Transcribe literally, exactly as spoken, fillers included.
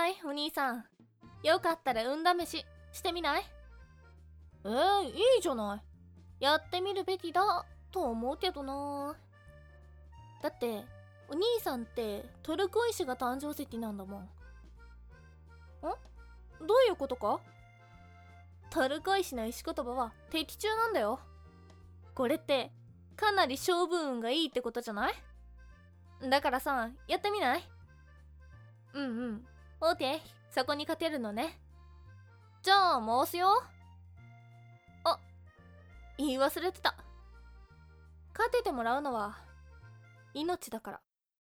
いお兄さん。よかったら運試ししてみない？えー、いいじゃない。やってみるべきだと思うけどな。だってお兄さんってトルコ石が誕生石なんだもん。ん？どういうことか？トルコ石の石言葉は的中なんだよ。これってかなり勝負運がいいってことじゃない？だからさ、やってみない？うんうん。オーケー、そこに勝てるのね。じゃあ回すよ。あ、言い忘れてた。勝ててもらうのは命だから。